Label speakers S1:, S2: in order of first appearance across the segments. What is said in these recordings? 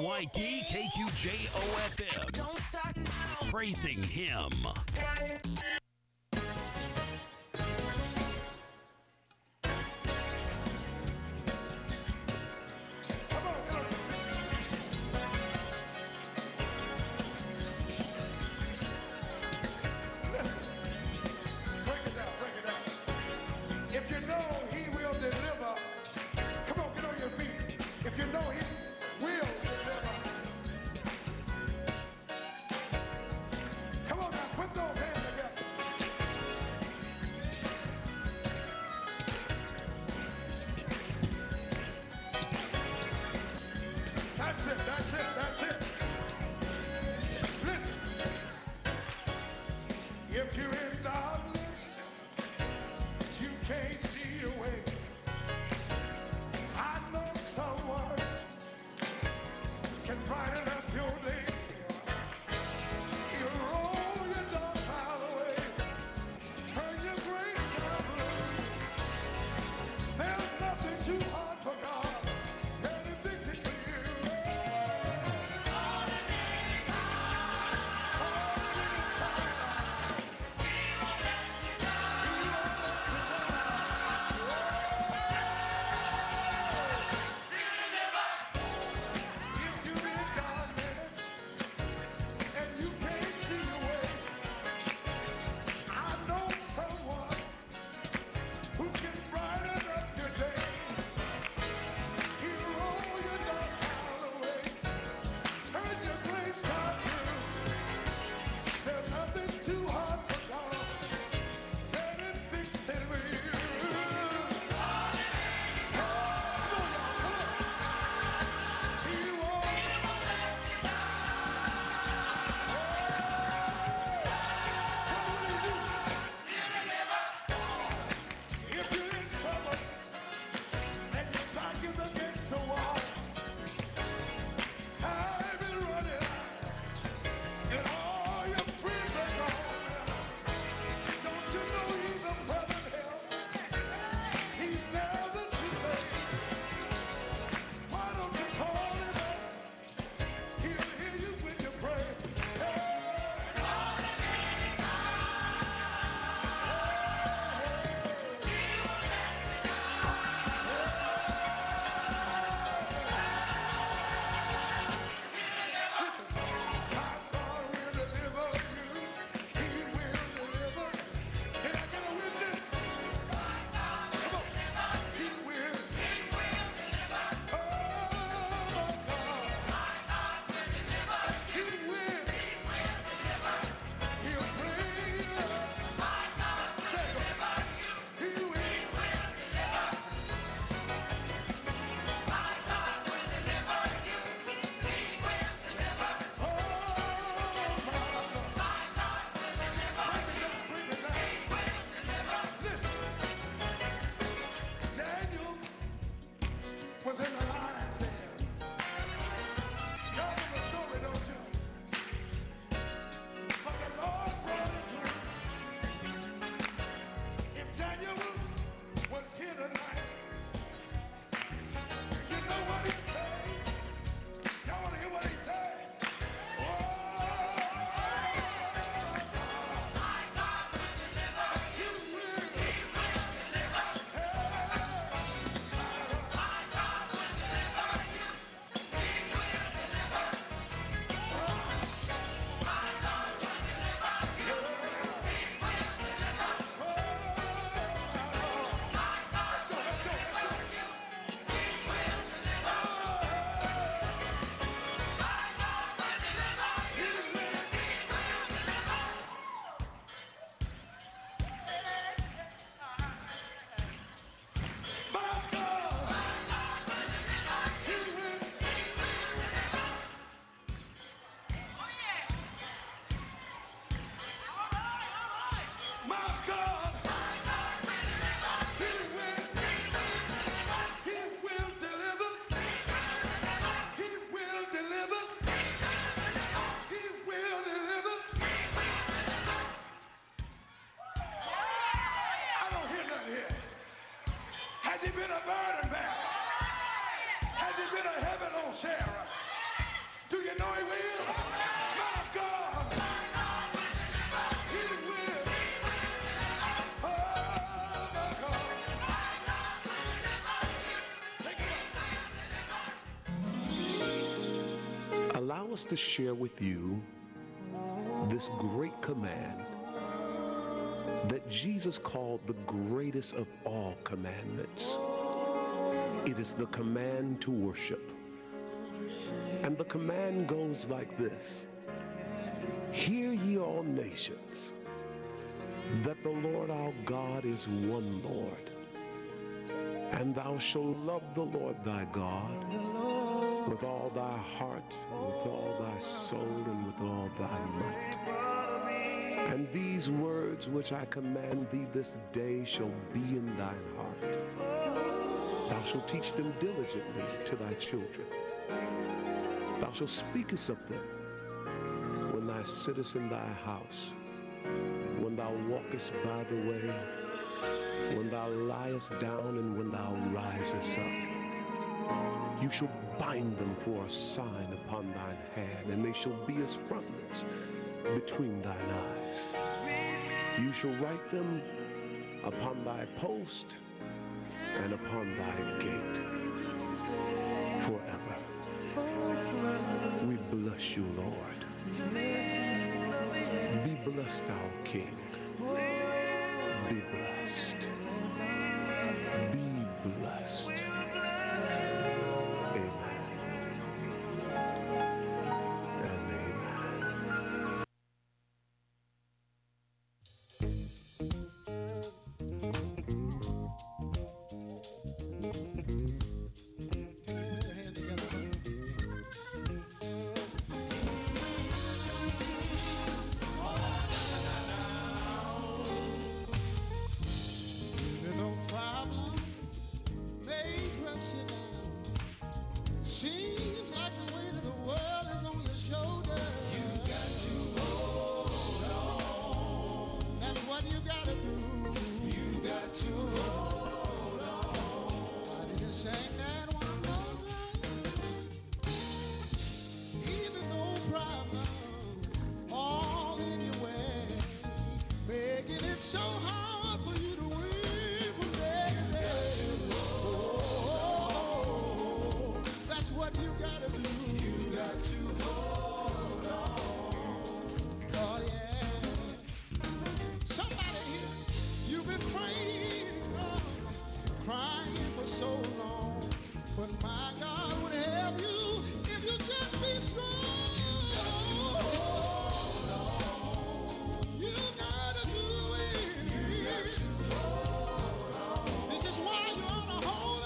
S1: KNYT KQJOFM.
S2: Don't start now.
S1: Praising Him.
S3: If you know He will deliver, come on, get on your feet. If you know He will deliver, come on now, put those hands together. That's it, that's it, that's it. Listen, if you're in darkness, you can't see your way. I know someone can brighten up your day. He'll roll your dark cloud away, turn your gray sky blue. There's nothing too hard for God. Let Him fix it for you. All in any time, He won't let you down. If you're in darkness and you can't see your way, I know someone who can brighten up your day. He'll roll your dark cloud away, turn your gray sky blue. There's nothing too hard for God. Let Him fix it for you. Come on, y'all, come on. He won't. What will He do? If you're in trouble and your back is against the wall, time is running out, and all your friends are gone. Don't you know He's the present help? He's never too late. Why don't you call Him up? He'll hear you when you pray. My God will deliver you. He will deliver. Can I get a witness? Come on. He will. Oh, my God. He will. He'll bring you up. Say it. He will. Oh, my God. Bring it down. Listen. Daniel was in the lion's den. Y'all know the story, don't you? But the Lord brought him through. If Daniel was here tonight, you know what he said? Y'all want to hear what he said? Oh, my God will deliver you. He will. Has he been a burden bearer? Has he been a heaven on Sarah? you know he will? My God, he will. Oh, my God. Take it up.
S2: Allow us to share with you this great command that Jesus called the greatest of all commandments. It is the command to worship. And the command goes like this: Hear ye all nations, that the Lord our God is one Lord. And thou shalt love the Lord thy God with all thy heart, with all thy soul, and with all thy might. And these words which I command thee this day shall be in thine heart. Thou shalt teach them diligently to thy children. Thou shalt speakest of them when thou sittest in thy house, when thou walkest by the way, when thou liest down, and when thou risest up. You shall bind them for a sign upon thine hand, and they shall be as frontlets between thine eyes. You shall write them upon thy post and upon thy gate forever. We bless you, Lord. Be blessed, our King. Be blessed. Be blessed. Amen. And amen.
S3: Put your hand together. Even though problems may press you down, seems like the weight of the world is on your shoulders. You got to hold on. That's what you gotta do. You got to hold on. Why did you sing that one more time? Even though problems all in your way, making it so hard for you to win from day to day. Oh, that's what you gotta do. You got to hold on. Oh yeah. Somebody here, you've been praying, crying for so long, but my God would help you if you just be strong. You gotta do it. This is why you ought to hold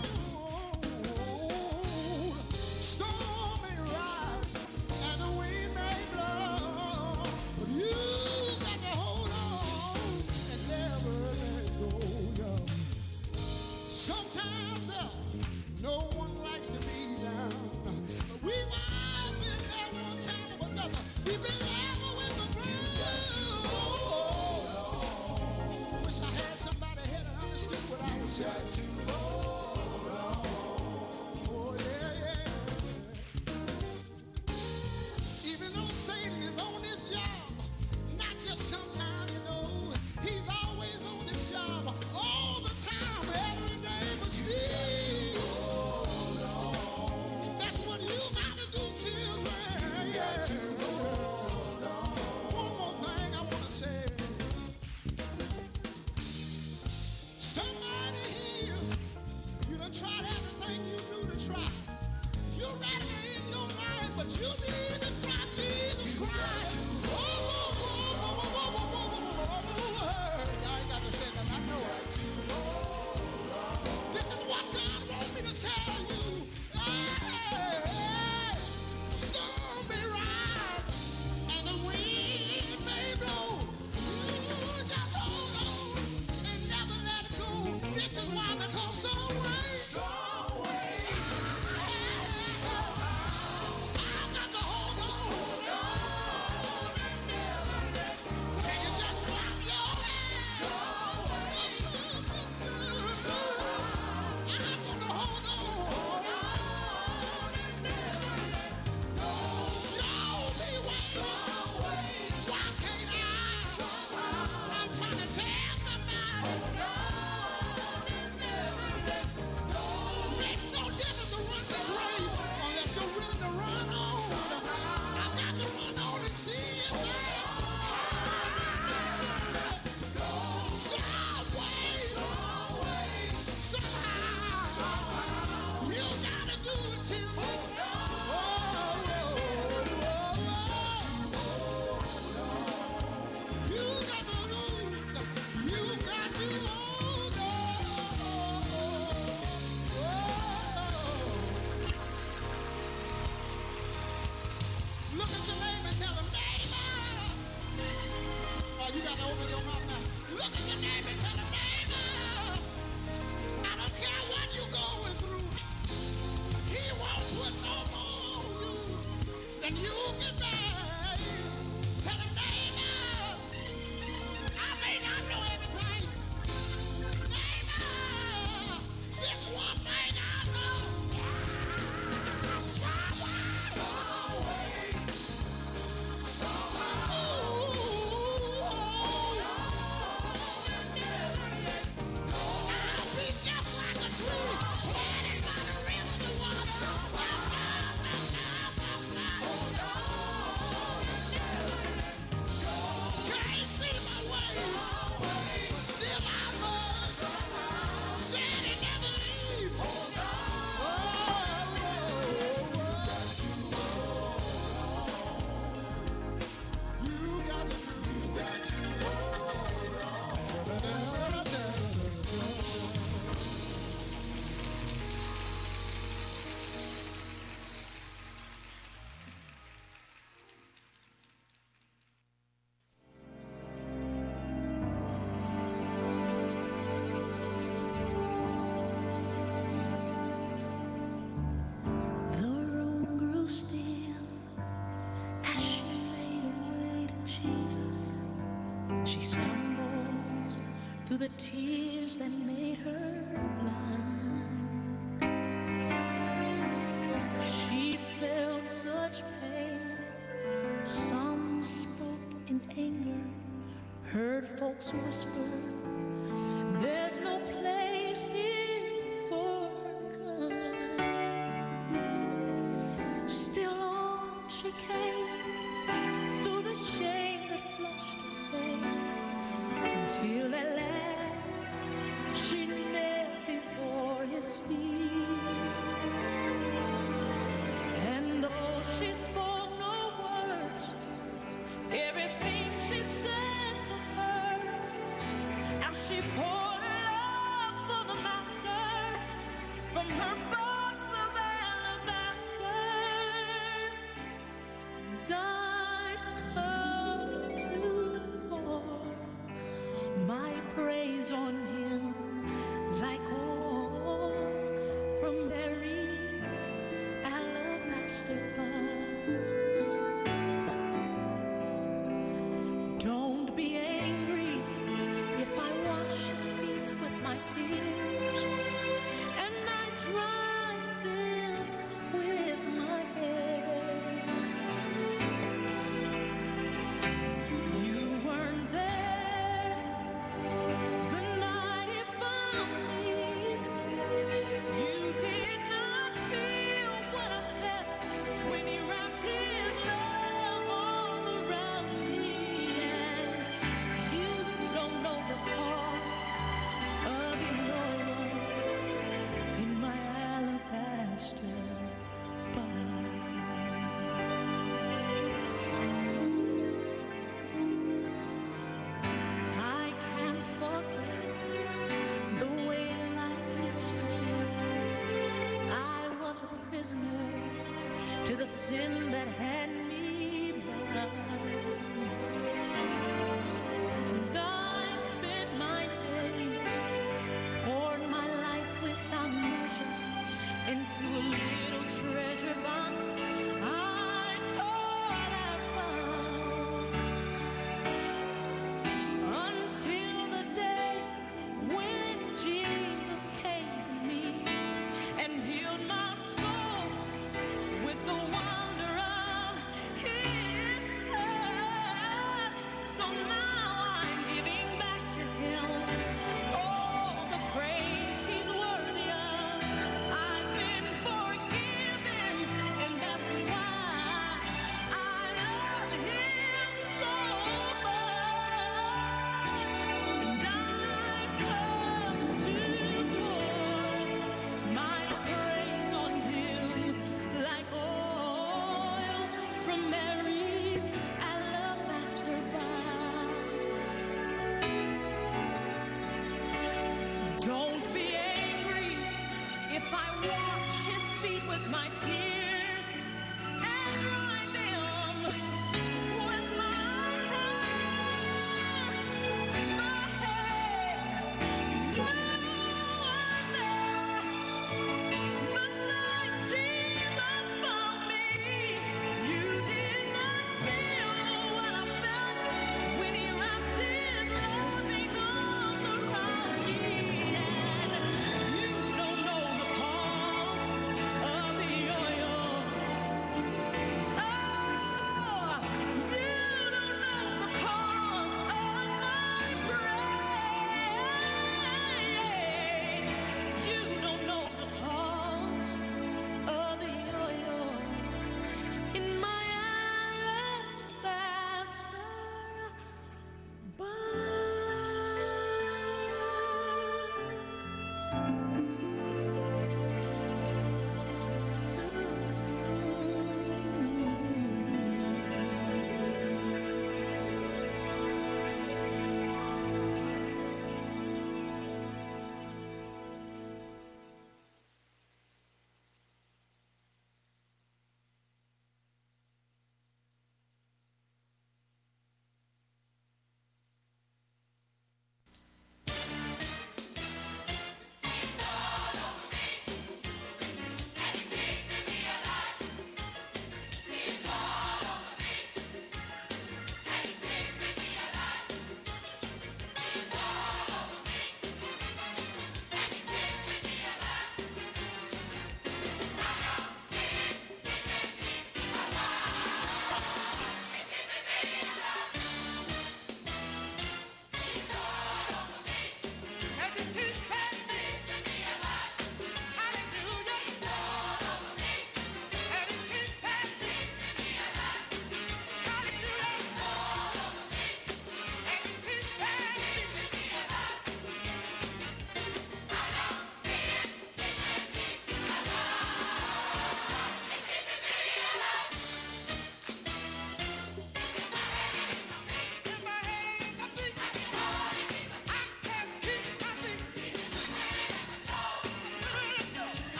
S3: on. Storm may rise and the wind may blow, but you got to hold on and never let go. Yeah. Sometimes no one likes to be down, but we've all been there one time or another. We've been level with the ground. Wish I had somebody here that understood what I was saying. Oh yeah, yeah. Even though Satan is on this job, not just sometime, you know, he's always on this job all the time, every day, but still.
S4: through the tears that made her blind. She felt such pain. Some spoke in anger, heard folks whisper, there's no place here for her kind. Still on she came, through the shame that flushed her face, until at last she knelt before his feet. And though she spoke no words, everything she said was heard, as she poured her love for the master from her box of alabaster. And I've come to pour my praise on him like oil from Mary's alabaster box. Don't be angry if I wash his feet with my tears, and I dry them with my hair. You weren't there the night he found me. You did not feel what I felt when he wrapped his love all around me. And you don't know the cost of the oil in my alabaster box. I can't forget the way life used to be. I was a prisoner to the sin that had me bound. And I spent my days, poured my life without measure into a little treasure box I thought I'd found. Until the day when Jesus came to me and healed my soul with the wonder of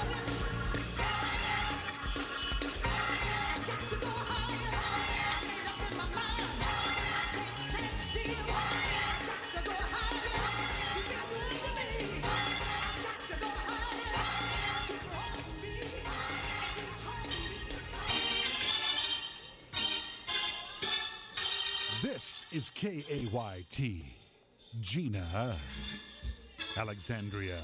S5: This is KAYT, Gina, Alexandria.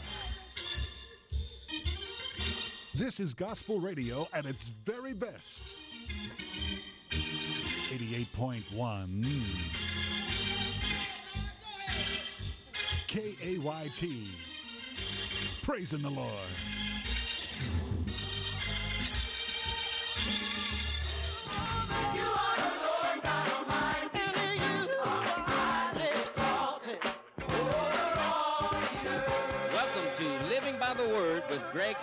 S5: This is gospel radio at its very best. 88.1 KAYT. Praising the Lord.
S6: Welcome to Living by the Word with Greg